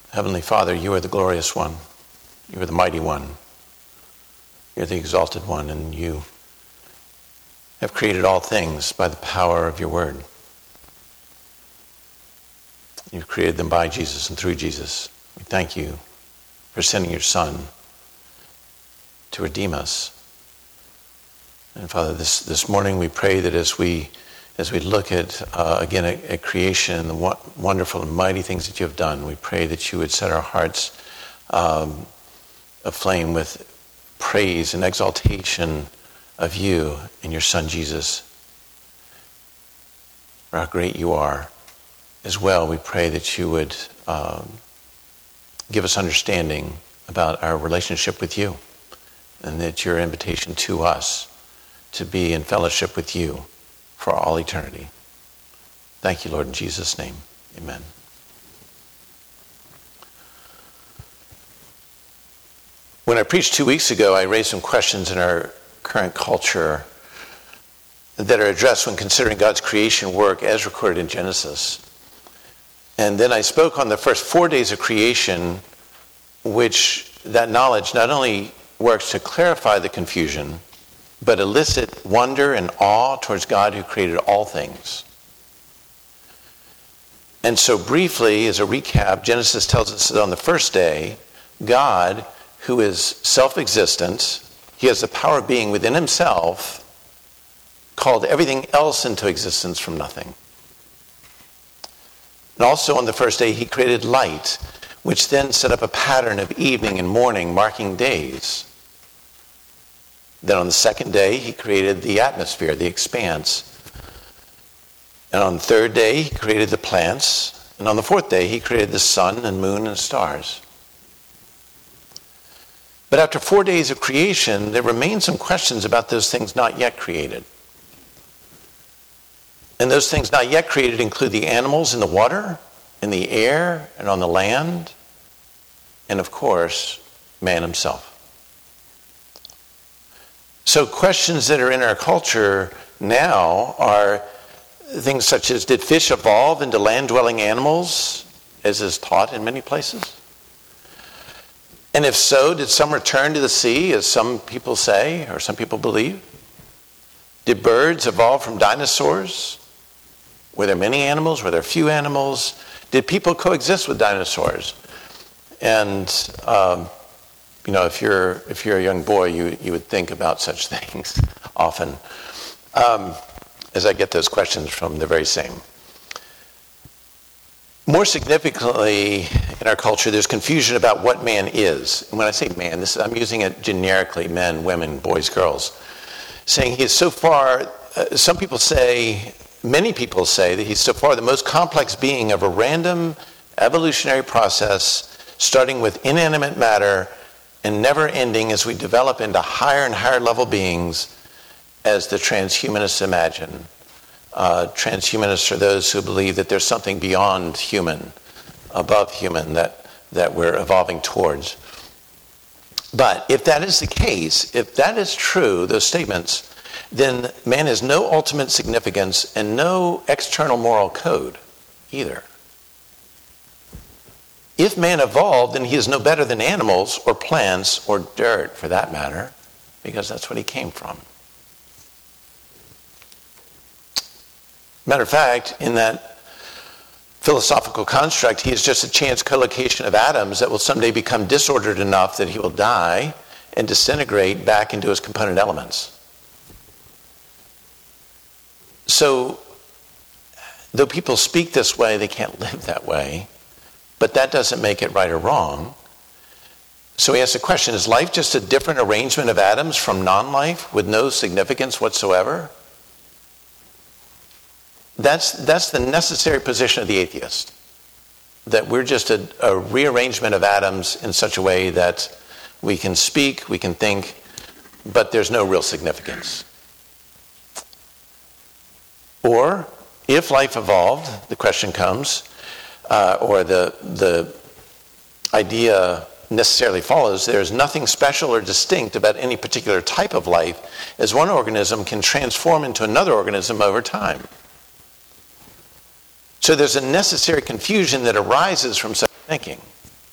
Heavenly Father, you are the glorious one. You are the mighty one. You're the exalted one, and you have created all things by the power of your word. You've created them by Jesus and through Jesus. We thank you for sending your Son to redeem us. And Father, this morning we pray that as we look at, again, at creation and the wonderful and mighty things that you have done, we pray that you would set our hearts aflame with praise and exaltation of you and your Son Jesus. For how great you are. As well, we pray that you would give us understanding about our relationship with you, and that your invitation to us to be in fellowship with you for all eternity. Thank you, Lord, in Jesus' name. Amen. When I preached 2 weeks ago, I raised some questions in our current culture that are addressed when considering God's creation work as recorded in Genesis. And then I spoke on the first 4 days of creation, which that knowledge not only works to clarify the confusion, but elicit wonder and awe towards God who created all things. And so briefly, as a recap, Genesis tells us that on the first day, God, who is self-existent, he has the power of being within himself, called everything else into existence from nothing. And also on the first day, he created light, which then set up a pattern of evening and morning, marking days. Then on the second day, he created the atmosphere, the expanse. And on the third day, he created the plants. And on the fourth day, he created the sun and moon and stars. But after 4 days of creation, there remain some questions about those things not yet created. And those things not yet created include the animals in the water, in the air, and on the land, and of course, man himself. So questions that are in our culture now are things such as, did fish evolve into land-dwelling animals, as is taught in many places? And if so, did some return to the sea, as some people say, or some people believe? Did birds evolve from dinosaurs? Were there many animals? Were there few animals? Did people coexist with dinosaurs? And if you're a young boy, you would think about such things often, as I get those questions from the very same. More significantly in our culture, there's confusion about what man is. And when I say man, I'm using it generically: men, women, boys, girls. Saying he is so far. Many people say that he's so far the most complex being of a random evolutionary process, starting with inanimate matter and never ending as we develop into higher and higher level beings, as the transhumanists imagine. Transhumanists are those who believe that there's something beyond human, above human, that we're evolving towards. But if that is the case, if that is true, those statements, then man has no ultimate significance and no external moral code either. If man evolved, then he is no better than animals or plants or dirt, for that matter, because that's what he came from. Matter of fact, in that philosophical construct, he is just a chance collocation of atoms that will someday become disordered enough that he will die and disintegrate back into his component elements. So, though people speak this way, they can't live that way. But that doesn't make it right or wrong. So he asks the question, is life just a different arrangement of atoms from non-life with no significance whatsoever? That's the necessary position of the atheist. That we're just a rearrangement of atoms in such a way that we can speak, we can think, but there's no real significance. Or, if life evolved, the question comes, or the idea necessarily follows, there's nothing special or distinct about any particular type of life, as one organism can transform into another organism over time. So there's a necessary confusion that arises from such thinking.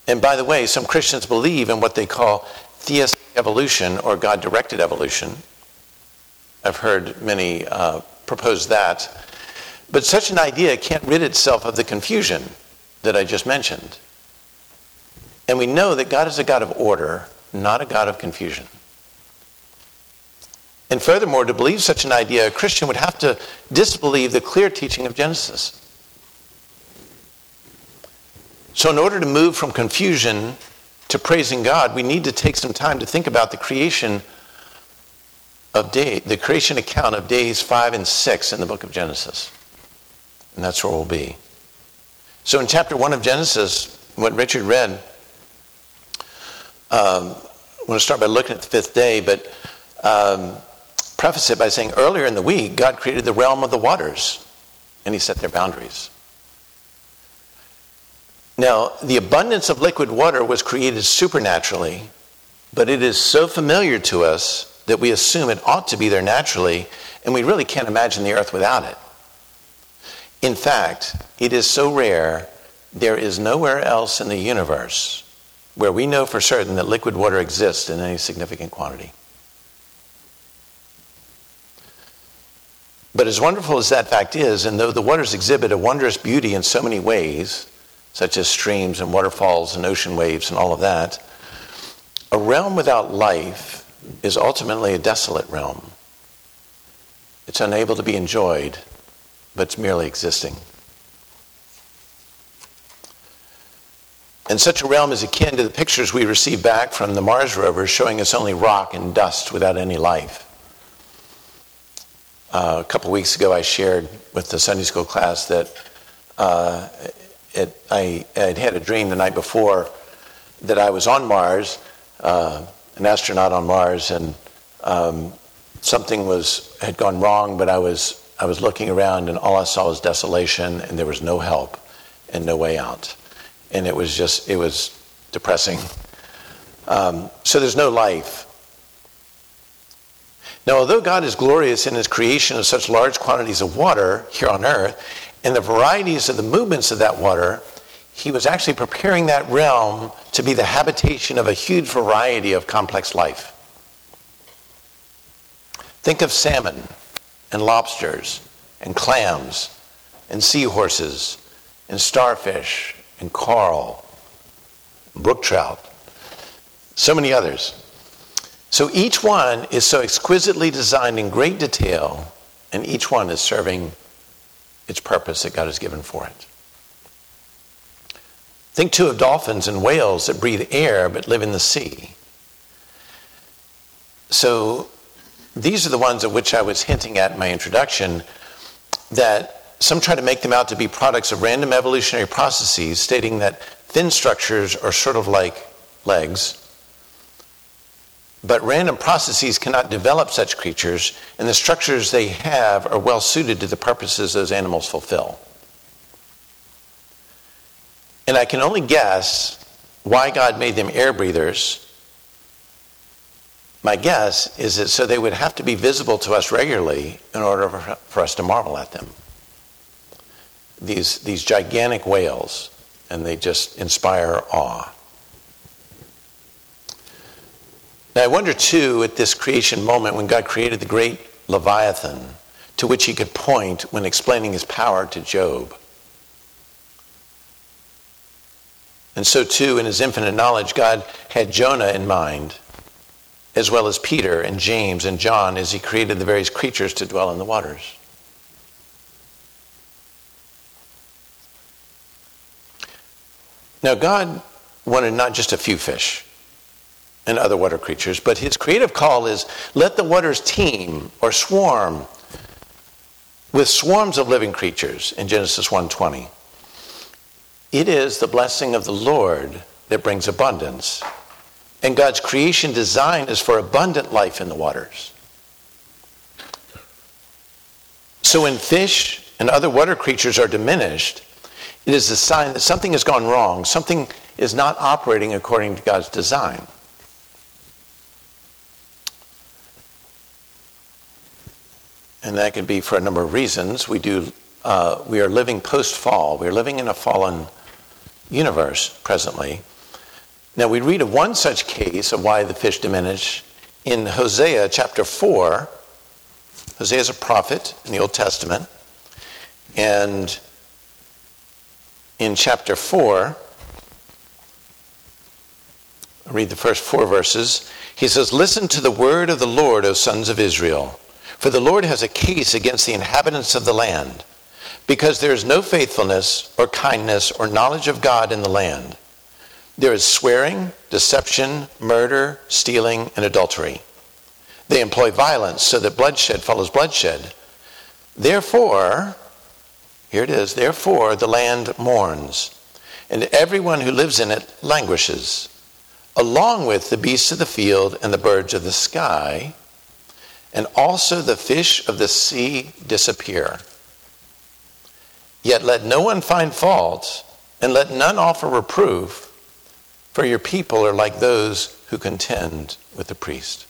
And by the way, some Christians believe in what they call theistic evolution or God-directed evolution. I've heard many propose that. But such an idea can't rid itself of the confusion that I just mentioned. And we know that God is a God of order, not a God of confusion. And furthermore, to believe such an idea, a Christian would have to disbelieve the clear teaching of Genesis. So in order to move from confusion to praising God, we need to take some time to think about the creation account of days 5 and 6 in the book of Genesis. And that's where we'll be. So in chapter 1 of Genesis, what Richard read, I'm going to start by looking at the 5th day, but preface it by saying earlier in the week, God created the realm of the waters, and he set their boundaries. Now, the abundance of liquid water was created supernaturally, but it is so familiar to us that we assume it ought to be there naturally, and we really can't imagine the earth without it. In fact, it is so rare, there is nowhere else in the universe where we know for certain that liquid water exists in any significant quantity. But as wonderful as that fact is, and though the waters exhibit a wondrous beauty in so many ways, such as streams and waterfalls and ocean waves and all of that, a realm without life is ultimately a desolate realm. It's unable to be enjoyed, but it's merely existing. And such a realm is akin to the pictures we receive back from the Mars rovers showing us only rock and dust without any life. A couple weeks ago I shared with the Sunday school class that I had had a dream the night before that I was on Mars, an astronaut on Mars, and something had gone wrong, but I was looking around and all I saw was desolation, and there was no help and no way out. And it was depressing. So there's no life. Now, although God is glorious in his creation of such large quantities of water here on earth, and the varieties of the movements of that water, he was actually preparing that realm to be the habitation of a huge variety of complex life. Think of salmon and lobsters and clams and seahorses and starfish and coral, brook trout, so many others. So each one is so exquisitely designed in great detail, and each one is serving its purpose that God has given for it. Think too of dolphins and whales that breathe air but live in the sea. So these are the ones of which I was hinting at in my introduction, that some try to make them out to be products of random evolutionary processes, stating that fin structures are sort of like legs, but random processes cannot develop such creatures, and the structures they have are well suited to the purposes those animals fulfill. And I can only guess why God made them air breathers. My guess is that so they would have to be visible to us regularly in order for us to marvel at them. These gigantic whales, and they just inspire awe. Now I wonder too, at this creation moment when God created the great Leviathan, to which he could point when explaining his power to Job. And so too, in his infinite knowledge, God had Jonah in mind, as well as Peter and James and John, as he created the various creatures to dwell in the waters. Now God wanted not just a few fish and other water creatures, but his creative call is, let the waters teem or swarm with swarms of living creatures in Genesis 1:20. It is the blessing of the Lord that brings abundance. And God's creation design is for abundant life in the waters. So when fish and other water creatures are diminished, it is a sign that something has gone wrong. Something is not operating according to God's design. And that could be for a number of reasons. We are living post-fall. We are living in a fallen universe presently. Now we read of one such case of why the fish diminish in Hosea chapter 4. Hosea is a prophet in the Old Testament. And in chapter 4, I'll read the first 4 verses. He says, "Listen to the word of the Lord, O sons of Israel. For the Lord has a case against the inhabitants of the land, because there is no faithfulness or kindness or knowledge of God in the land. There is swearing, deception, murder, stealing, and adultery. They employ violence so that bloodshed follows bloodshed. Therefore," here it is, "therefore the land mourns, and everyone who lives in it languishes, along with the beasts of the field and the birds of the sky, and also the fish of the sea disappear. Yet let no one find fault, and let none offer reproof, for your people are like those who contend with the priest."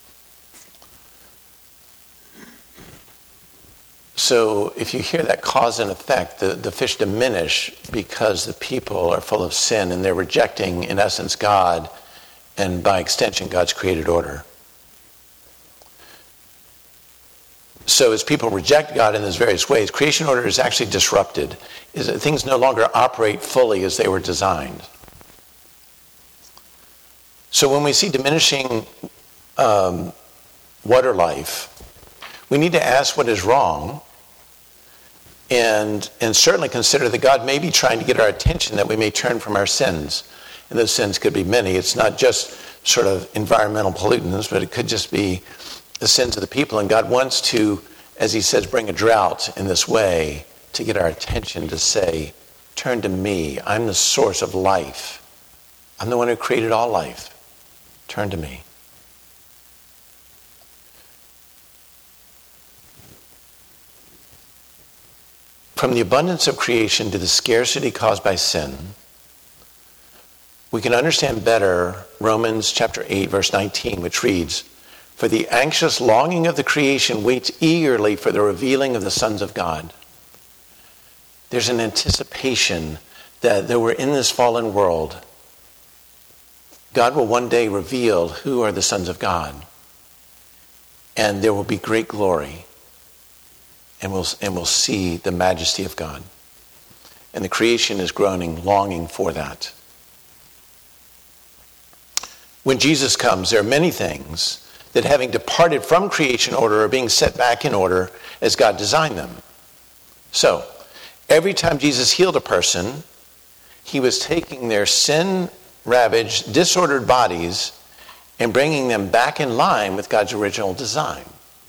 So if you hear that cause and effect, the fish diminish because the people are full of sin and they're rejecting, in essence, God and by extension, God's created order. So as people reject God in those various ways, creation order is actually disrupted. Is that things no longer operate fully as they were designed. So when we see diminishing water life, we need to ask what is wrong and certainly consider that God may be trying to get our attention that we may turn from our sins. And those sins could be many. It's not just sort of environmental pollutants, but it could just be the sins of the people. And God wants to, as he says, bring a drought in this way to get our attention to say, turn to me. I'm the source of life. I'm the one who created all life. Turn to me. From the abundance of creation to the scarcity caused by sin, we can understand better Romans chapter 8, verse 19, which reads, "For the anxious longing of the creation waits eagerly for the revealing of the sons of God." There's an anticipation that though we're in this fallen world, God will one day reveal who are the sons of God. And there will be great glory. And we'll see the majesty of God. And the creation is groaning, longing for that. When Jesus comes, there are many things that, having departed from creation order, are being set back in order as God designed them. So, every time Jesus healed a person, he was taking their sin-ravaged, disordered bodies and bringing them back in line with God's original design.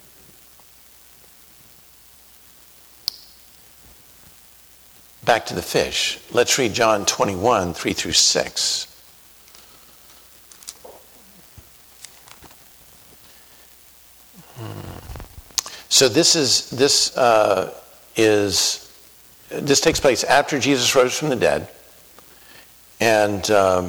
Back to the fish. Let's read John 21, 3 through 6. So this takes place after Jesus rose from the dead, and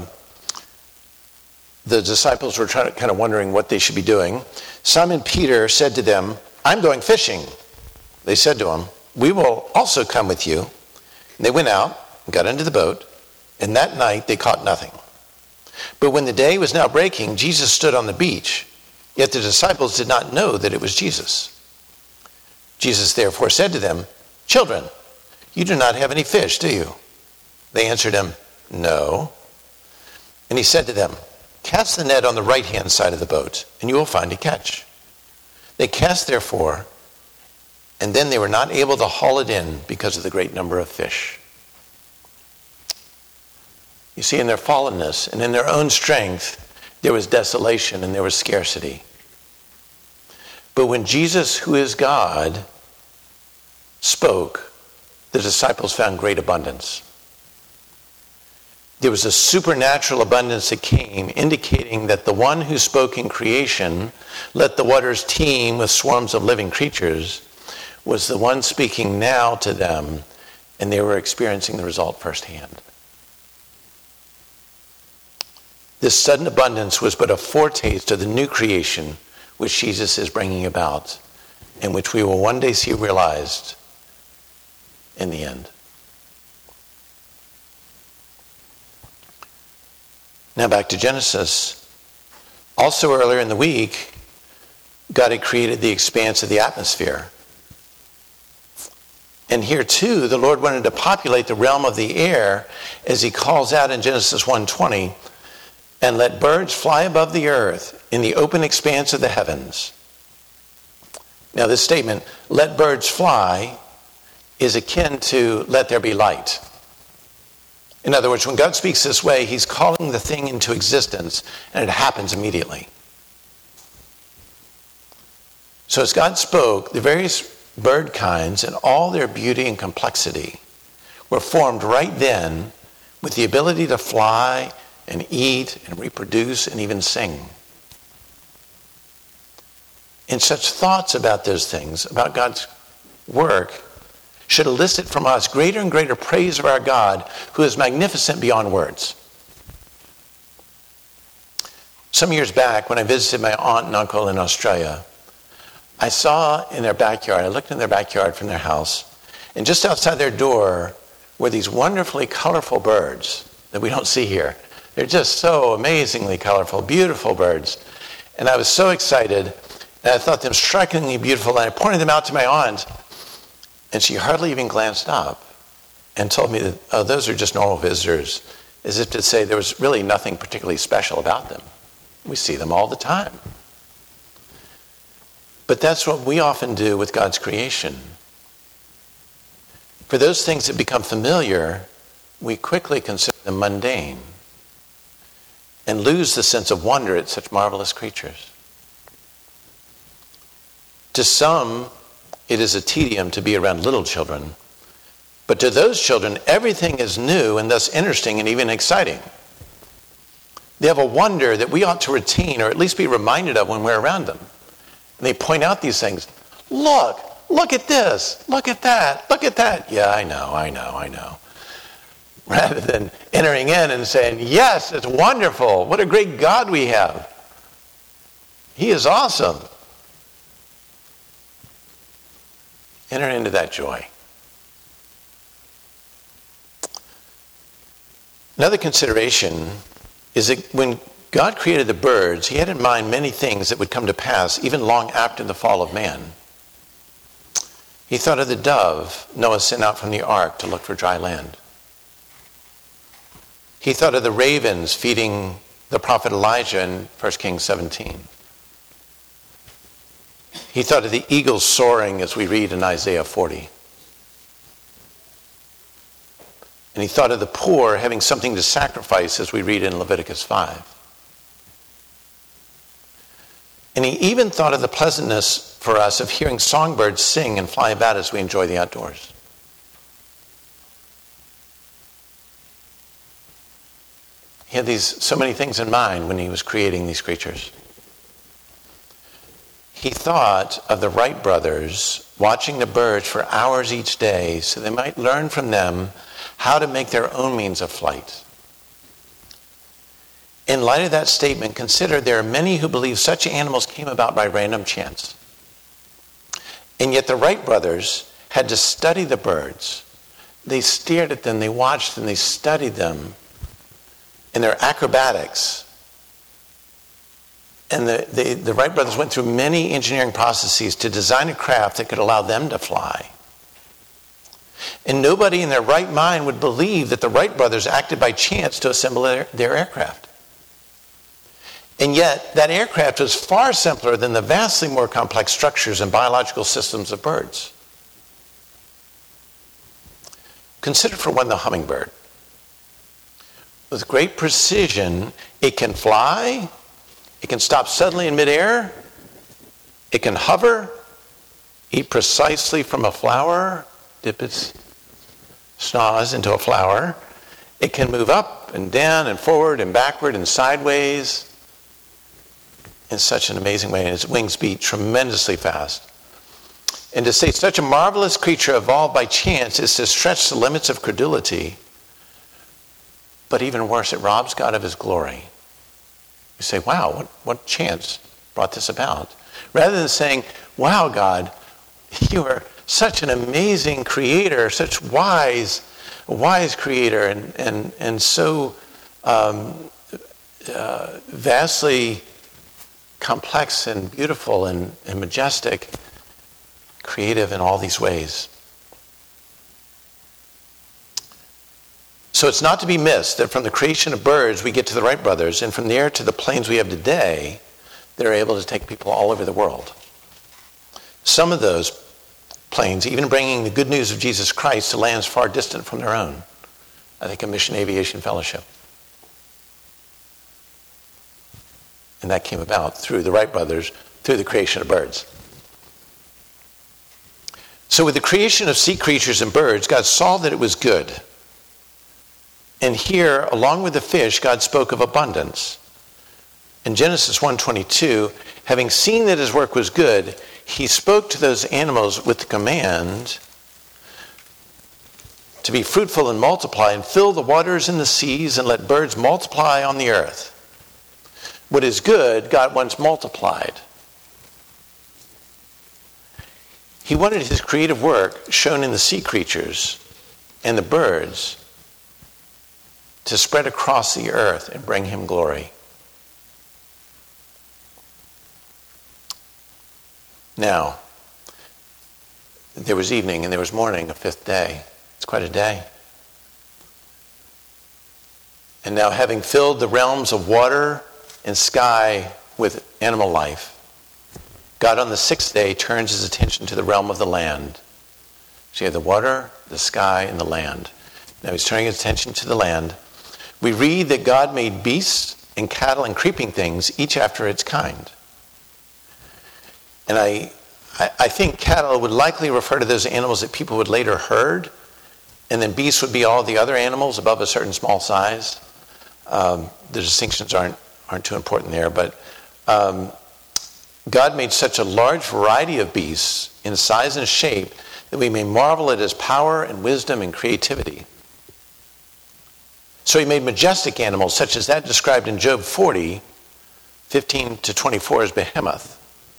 the disciples were kind of wondering what they should be doing. Simon Peter said to them, "I'm going fishing." They said to him, "We will also come with you." And they went out and got into the boat, and that night they caught nothing. But when the day was now breaking, Jesus stood on the beach, yet the disciples did not know that it was Jesus. Jesus therefore said to them, "Children, you do not have any fish, do you?" They answered him, "No." And he said to them, "Cast the net on the right-hand side of the boat, and you will find a catch." They cast therefore, and then they were not able to haul it in because of the great number of fish. You see, in their fallenness and in their own strength, there was desolation and there was scarcity. But when Jesus, who is God, spoke, the disciples found great abundance. There was a supernatural abundance that came, indicating that the one who spoke in creation, "Let the waters teem with swarms of living creatures," was the one speaking now to them, and they were experiencing the result firsthand. This sudden abundance was but a foretaste of the new creation which Jesus is bringing about, and which we will one day see realized in the end. Now back to Genesis. Also earlier in the week, God had created the expanse of the atmosphere. And here too, the Lord wanted to populate the realm of the air, as he calls out in Genesis 1:20, and let birds fly above the earth in the open expanse of the heavens. Now this statement, let birds fly, is akin to let there be light. In other words, when God speaks this way, he's calling the thing into existence, and it happens immediately. So as God spoke, the various bird kinds in all their beauty and complexity were formed right then, with the ability to fly and eat and reproduce and even sing. And such thoughts about those things, about God's work, should elicit from us greater and greater praise of our God, who is magnificent beyond words. Some years back, when I visited my aunt and uncle in Australia, I saw in their backyard, I looked in their backyard from their house, and just outside their door were these wonderfully colorful birds that we don't see here. They're just so amazingly colorful, beautiful birds. And I was so excited, and I thought them strikingly beautiful, and I pointed them out to my aunt, and she hardly even glanced up and told me that, oh, those are just normal visitors, as if to say there was really nothing particularly special about them. We see them all the time. But that's what we often do with God's creation. For those things that become familiar, we quickly consider them mundane and lose the sense of wonder at such marvelous creatures. To some, it is a tedium to be around little children, but to those children, everything is new and thus interesting and even exciting. They have a wonder that we ought to retain, or at least be reminded of when we're around them. And they point out these things. Look at this, look at that, look at that. Yeah, I know. Rather than entering in and saying, yes, it's wonderful. What a great God we have. He is awesome. Enter into that joy. Another consideration is that when God created the birds, he had in mind many things that would come to pass even long after the fall of man. He thought of the dove Noah sent out from the ark to look for dry land. He thought of the ravens feeding the prophet Elijah in 1 Kings 17. He thought of the eagles soaring, as we read in Isaiah 40. And he thought of the poor having something to sacrifice, as we read in Leviticus 5. And he even thought of the pleasantness for us of hearing songbirds sing and fly about as we enjoy the outdoors. He had so many things in mind when he was creating these creatures. He thought of the Wright brothers watching the birds for hours each day so they might learn from them how to make their own means of flight. In light of that statement, consider there are many who believe such animals came about by random chance. And yet the Wright brothers had to study the birds. They stared at them, they watched them, they studied them in their acrobatics. And the Wright brothers went through many engineering processes to design a craft that could allow them to fly. And nobody in their right mind would believe that the Wright brothers acted by chance to assemble their aircraft. And yet, that aircraft was far simpler than the vastly more complex structures and biological systems of birds. Consider for one the hummingbird. With great precision, it can fly, it can stop suddenly in midair, it can hover, eat precisely from a flower, dip its snaz into a flower. It can move up and down and forward and backward and sideways in such an amazing way, and its wings beat tremendously fast. And to say such a marvelous creature evolved by chance is to stretch the limits of credulity. But even worse, it robs God of his glory. You say, wow, what chance brought this about? Rather than saying, wow, God, you are such an amazing creator, such wise creator, and so vastly complex and beautiful and majestic, creative in all these ways. So it's not to be missed that from the creation of birds we get to the Wright brothers, and from there to the planes we have today, they're able to take people all over the world. Some of those planes even bringing the good news of Jesus Christ to lands far distant from their own. I think of Mission Aviation Fellowship. And that came about through the Wright brothers, through the creation of birds. So with the creation of sea creatures and birds, God saw that it was good. And here, along with the fish, God spoke of abundance. In Genesis 1:22, having seen that his work was good, he spoke to those animals with the command to be fruitful and multiply and fill the waters in the seas and let birds multiply on the earth. What is good, God once multiplied. He wanted his creative work shown in the sea creatures and the birds to spread across the earth and bring him glory. Now, there was evening and there was morning, a fifth day. It's quite a day. And now, having filled the realms of water and sky with animal life, God on the sixth day turns his attention to the realm of the land. So you have the water, the sky, and the land. Now he's turning his attention to the land. We read that God made beasts and cattle and creeping things, each after its kind. And I think cattle would likely refer to those animals that people would later herd, and then beasts would be all the other animals above a certain small size. The distinctions aren't too important there, but God made such a large variety of beasts in size and shape that we may marvel at his power and wisdom and creativity. So he made majestic animals such as that described in Job 40:15-24 as behemoth.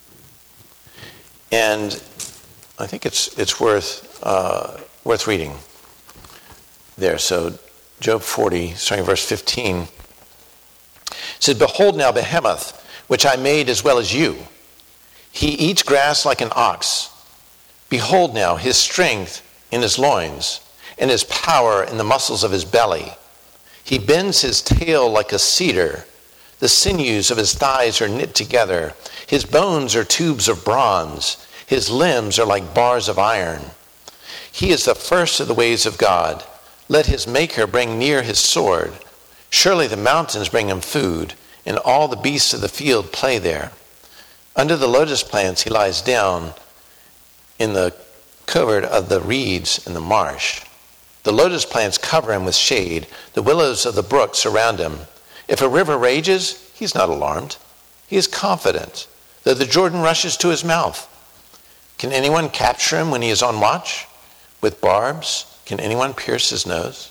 And I think it's worth reading there. So Job 40, starting verse 15, says, "Behold now behemoth, which I made as well as you. He eats grass like an ox. Behold now his strength in his loins, and his power in the muscles of his belly. He bends his tail like a cedar. The sinews of his thighs are knit together. His bones are tubes of bronze. His limbs are like bars of iron. He is the first of the ways of God. Let his maker bring near his sword. Surely the mountains bring him food, and all the beasts of the field play there. Under the lotus plants he lies down in the covert of the reeds in the marsh. The lotus plants cover him with shade. The willows of the brook surround him. If a river rages, he's not alarmed. He is confident, though the Jordan rushes to his mouth. Can anyone capture him when he is on watch? With barbs, can anyone pierce his nose?"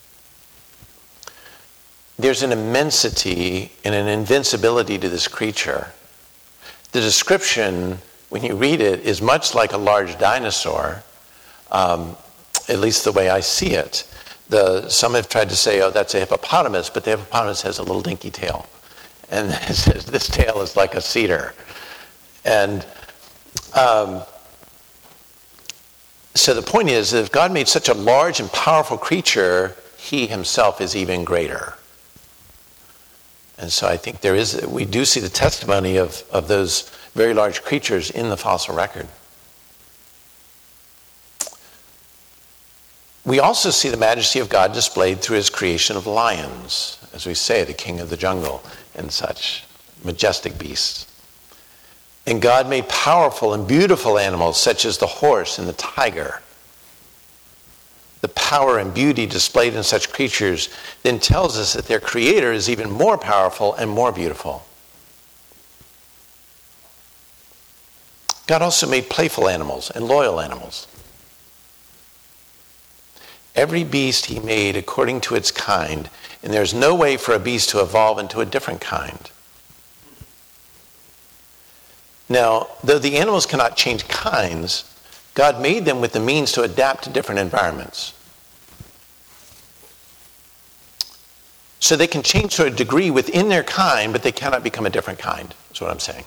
There's an immensity and an invincibility to this creature. The description, when you read it, is much like a large dinosaur, at least the way I see it. Some have tried to say, oh, that's a hippopotamus, but the hippopotamus has a little dinky tail. And it says this tail is like a cedar. And so the point is that if God made such a large and powerful creature, he himself is even greater. And so I think we do see the testimony of those very large creatures in the fossil record. We also see the majesty of God displayed through his creation of lions, as we say, the king of the jungle and such majestic beasts. And God made powerful and beautiful animals such as the horse and the tiger. The power and beauty displayed in such creatures then tells us that their creator is even more powerful and more beautiful. God also made playful animals and loyal animals. Every beast he made according to its kind, and there's no way for a beast to evolve into a different kind. Now, though the animals cannot change kinds, God made them with the means to adapt to different environments. So they can change to a degree within their kind, but they cannot become a different kind, is what I'm saying.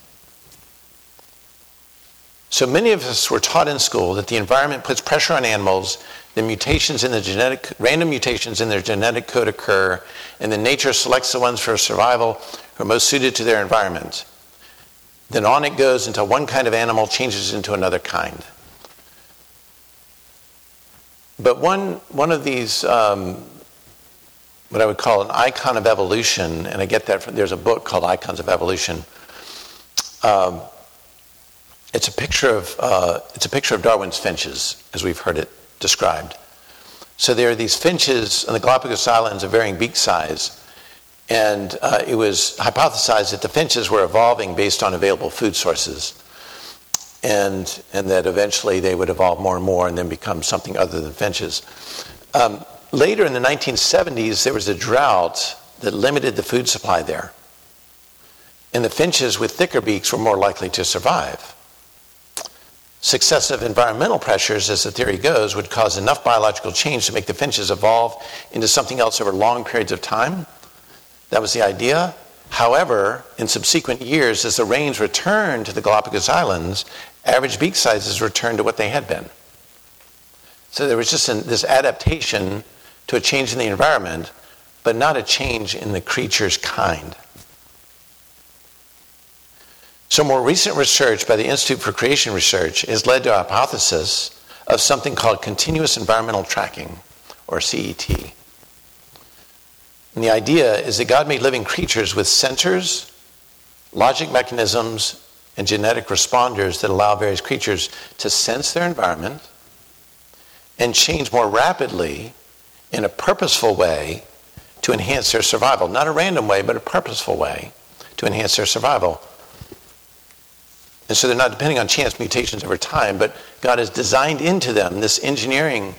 So many of us were taught in school that the environment puts pressure on animals, random mutations in their genetic code occur, and then nature selects the ones for survival who are most suited to their environment. Then on it goes until one kind of animal changes into another kind. But one of these, what I would call an icon of evolution, and I get that from, there's a book called Icons of Evolution. It's a picture of Darwin's finches, as we've heard it described. So there are these finches on the Galapagos Islands of varying beak size, and it was hypothesized that the finches were evolving based on available food sources, and that eventually they would evolve more and more and then become something other than finches. Later in the 1970s, there was a drought that limited the food supply there, and the finches with thicker beaks were more likely to survive. Successive environmental pressures, as the theory goes, would cause enough biological change to make the finches evolve into something else over long periods of time. That was the idea. However, in subsequent years, as the rains returned to the Galapagos Islands, average beak sizes returned to what they had been. So there was just this adaptation to a change in the environment, but not a change in the creature's kind. So more recent research by the Institute for Creation Research has led to a hypothesis of something called continuous environmental tracking, or CET. And the idea is that God made living creatures with sensors, logic mechanisms, and genetic responders that allow various creatures to sense their environment and change more rapidly in a purposeful way to enhance their survival. Not a random way, but a purposeful way to enhance their survival. And so they're not depending on chance mutations over time, but God has designed into them this engineering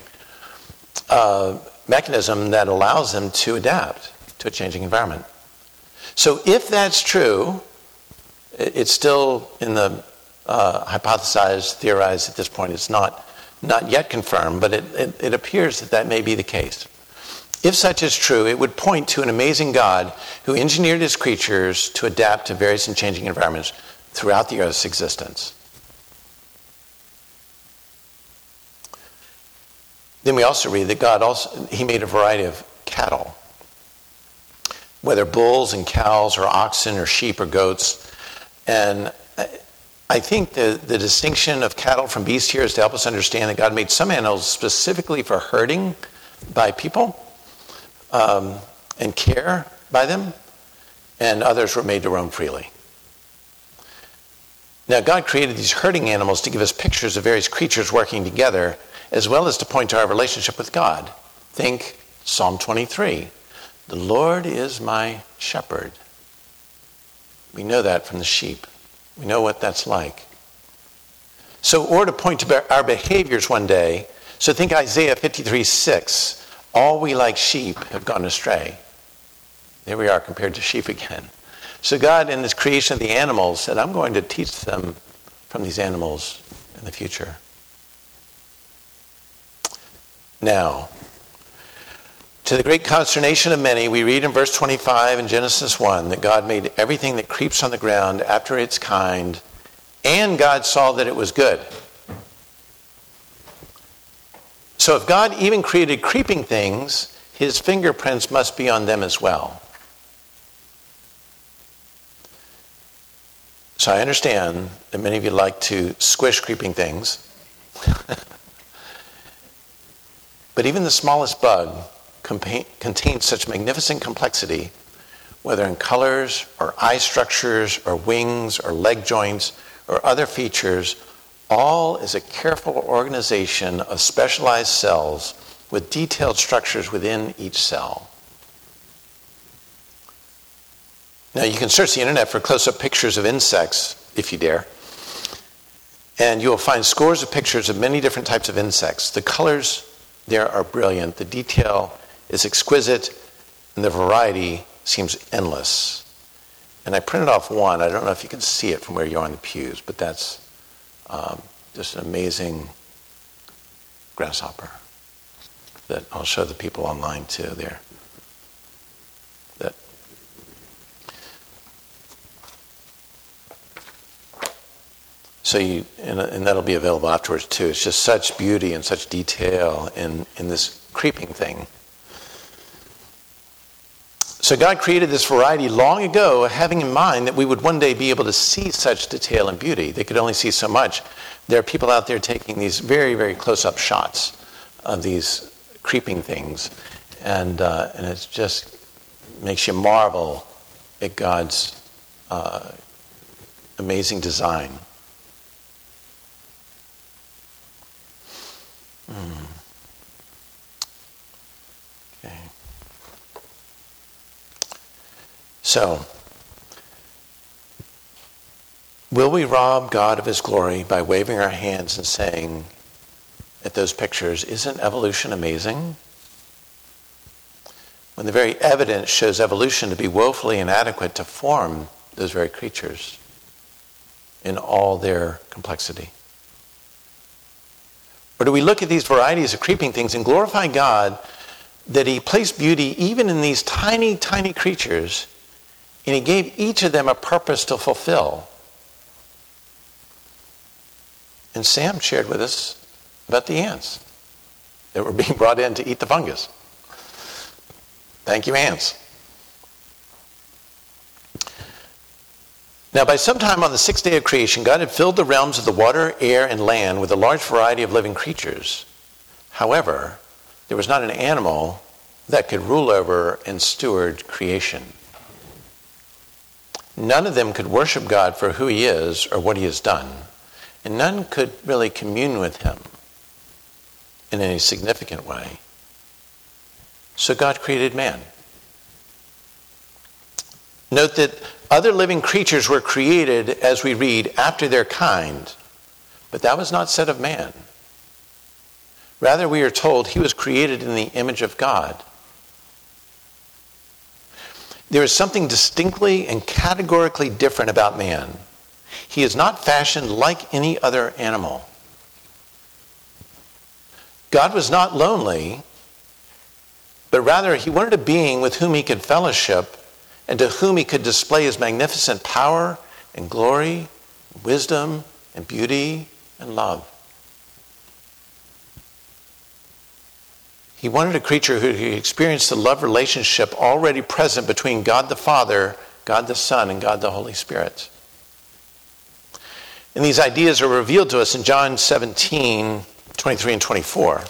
mechanism that allows them to adapt to a changing environment. So if that's true, it's still in the hypothesized, theorized at this point. It's not yet confirmed, but it appears that may be the case. If such is true, it would point to an amazing God who engineered his creatures to adapt to various and changing environments throughout the Earth's existence. Then we also read that God he made a variety of cattle, whether bulls and cows or oxen or sheep or goats. And I think the distinction of cattle from beasts here is to help us understand that God made some animals specifically for herding by people and care by them, and others were made to roam freely. Now, God created these herding animals to give us pictures of various creatures working together, as well as to point to our relationship with God. Think Psalm 23. The Lord is my shepherd. We know that from the sheep. We know what that's like. So, or to point to our behaviors one day, so think Isaiah 53:6. All we like sheep have gone astray. There we are compared to sheep again. So God, in this creation of the animals, said, I'm going to teach them from these animals in the future. Now, to the great consternation of many, we read in verse 25 in Genesis 1 that God made everything that creeps on the ground after its kind, and God saw that it was good. So if God even created creeping things, his fingerprints must be on them as well. So I understand that many of you like to squish creeping things. But even the smallest bug contains such magnificent complexity, whether in colors or eye structures or wings or leg joints or other features, all is a careful organization of specialized cells with detailed structures within each cell. Now, you can search the internet for close-up pictures of insects, if you dare, and you will find scores of pictures of many different types of insects. The colors there are brilliant, the detail is exquisite, and the variety seems endless. And I printed off one. I don't know if you can see it from where you are in the pews, but that's just an amazing grasshopper that I'll show the people online too there. And that'll be available afterwards too. It's just such beauty and such detail in this creeping thing. So God created this variety long ago, having in mind that we would one day be able to see such detail and beauty. They could only see so much. There are people out there taking these very, very close-up shots of these creeping things, and it just makes you marvel at God's amazing design. Okay. So, will we rob God of his glory by waving our hands and saying at those pictures, isn't evolution amazing? When the very evidence shows evolution to be woefully inadequate to form those very creatures in all their complexity. Or do we look at these varieties of creeping things and glorify God that he placed beauty even in these tiny, tiny creatures, and he gave each of them a purpose to fulfill? And Sam shared with us about the ants that were being brought in to eat the fungus. Thank you, ants. Now, by sometime on the sixth day of creation, God had filled the realms of the water, air, and land with a large variety of living creatures. However, there was not an animal that could rule over and steward creation. None of them could worship God for who he is or what he has done, and none could really commune with him in any significant way. So God created man. Note that other living creatures were created, as we read, after their kind, but that was not said of man. Rather, we are told he was created in the image of God. There is something distinctly and categorically different about man. He is not fashioned like any other animal. God was not lonely, but rather he wanted a being with whom he could fellowship and to whom he could display his magnificent power and glory, wisdom and beauty and love. He wanted a creature who could experience the love relationship already present between God the Father, God the Son, and God the Holy Spirit. And these ideas are revealed to us in John 17, 23 and 24.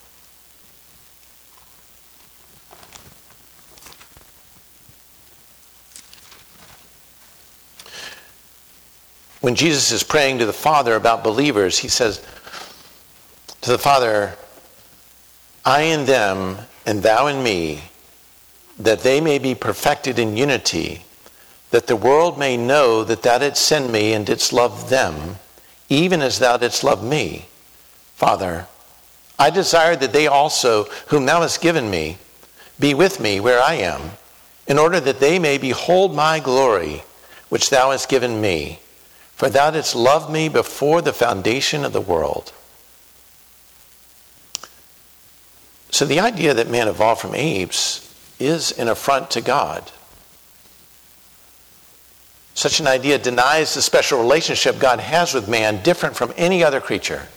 When Jesus is praying to the Father about believers, he says to the Father, I in them and thou in me, that they may be perfected in unity, that the world may know that thou didst send me and didst love them, even as thou didst love me. Father, I desire that they also, whom thou hast given me, be with me where I am, in order that they may behold my glory, which thou hast given me. For thou didst love me before the foundation of the world. So the idea that man evolved from apes is an affront to God. Such an idea denies the special relationship God has with man, different from any other creature.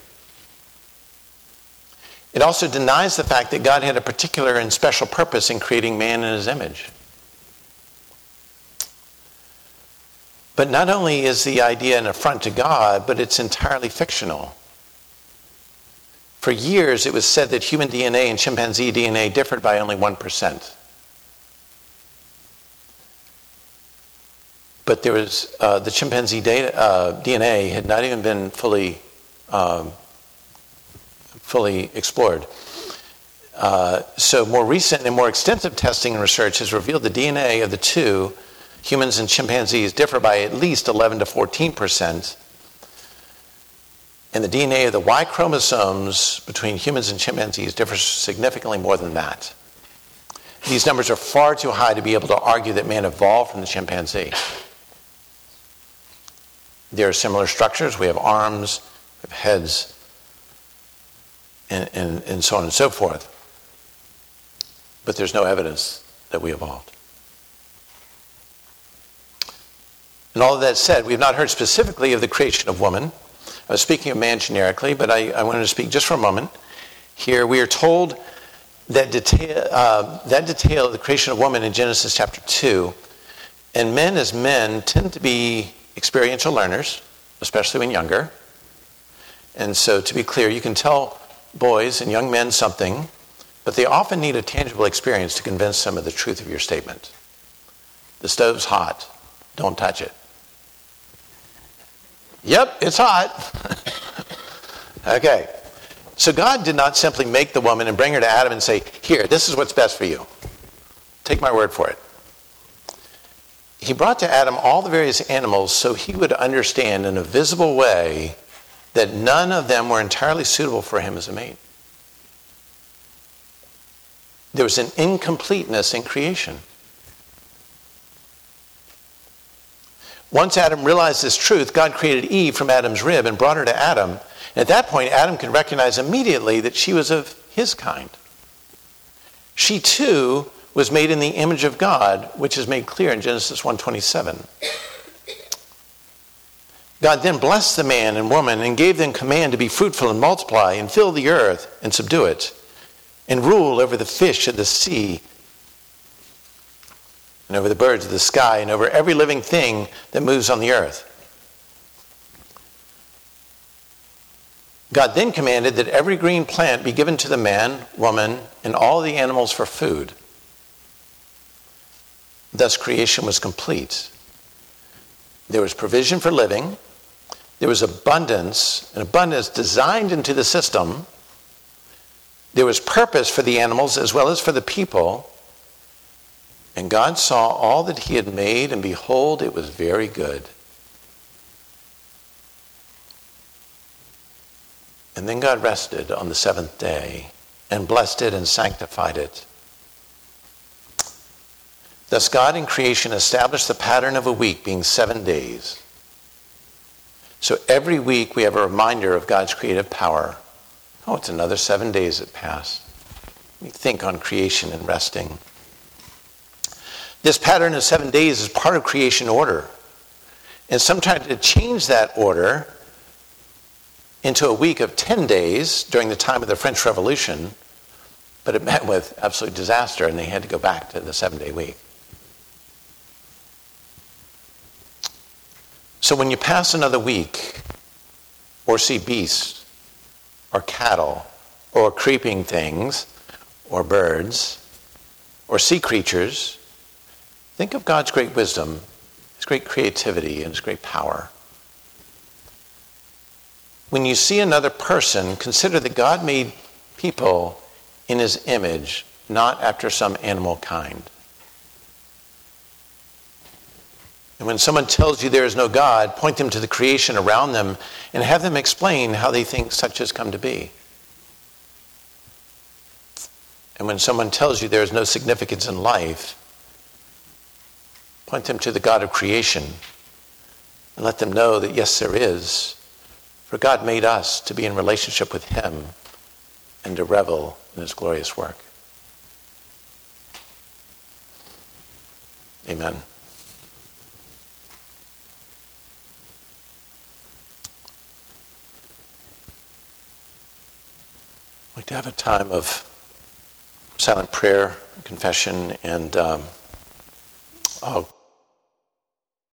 It also denies the fact that God had a particular and special purpose in creating man in his image. But not only is the idea an affront to God, but it's entirely fictional. For years, it was said that human DNA and chimpanzee DNA differed by only 1%. But there was the chimpanzee DNA had not even been fully explored. So more recent and more extensive testing and research has revealed the DNA of the two, humans and chimpanzees, differ by at least 11 to 14%. And the DNA of the Y chromosomes between humans and chimpanzees differs significantly more than that. These numbers are far too high to be able to argue that man evolved from the chimpanzee. There are similar structures. We have arms, we have heads, and so on and so forth. But there's no evidence that we evolved. And all of that said, we have not heard specifically of the creation of woman, I was speaking of man generically, but I wanted to speak just for a moment. Here we are told that detail of the creation of woman in Genesis chapter 2. And men as men tend to be experiential learners, especially when younger. And so to be clear, you can tell boys and young men something, but they often need a tangible experience to convince them of the truth of your statement. The stove's hot. Don't touch it. Yep, it's hot. Okay. So God did not simply make the woman and bring her to Adam and say, here, this is what's best for you. Take my word for it. He brought to Adam all the various animals so he would understand in a visible way that none of them were entirely suitable for him as a mate. There was an incompleteness in creation. Once Adam realized this truth, God created Eve from Adam's rib and brought her to Adam. And at that point, Adam could recognize immediately that she was of his kind. She too was made in the image of God, which is made clear in Genesis 1:27. God then blessed the man and woman and gave them command to be fruitful and multiply and fill the earth and subdue it and rule over the fish of the sea and over the birds of the sky and over every living thing that moves on the earth. God then commanded that every green plant be given to the man, woman, and all the animals for food. Thus creation was complete. There was provision for living. There was abundance, an abundance designed into the system. There was purpose for the animals as well as for the people. And God saw all that he had made, and behold, it was very good. And then God rested on the seventh day and blessed it and sanctified it. Thus God in creation established the pattern of a week being 7 days. So every week we have a reminder of God's creative power. Oh, it's another 7 days that pass. We think on creation and resting. This pattern of 7 days is part of creation order. And sometimes to change that order into a week of 10 days during the time of the French Revolution, but it met with absolute disaster and they had to go back to the 7-day week. So when you pass another week, or see beasts, or cattle, or creeping things, or birds, or sea creatures, think of God's great wisdom, his great creativity, and his great power. When you see another person, consider that God made people in his image, not after some animal kind. And when someone tells you there is no God, point them to the creation around them and have them explain how they think such has come to be. And when someone tells you there is no significance in life, point them to the God of creation and let them know that yes, there is. For God made us to be in relationship with him and to revel in his glorious work. Amen. I'd like to have a time of silent prayer, confession, and I'll